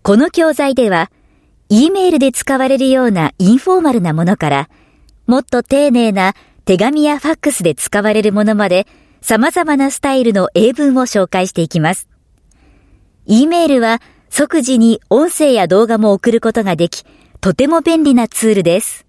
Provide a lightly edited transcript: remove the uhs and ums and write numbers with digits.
この教材では、Eメールで使われるようなインフォーマルなものから、もっと丁寧な手紙やファックスで使われるものまで、様々なスタイルの英文を紹介していきます。Eメールは即時に音声や動画も送ることができ、とても便利なツールです。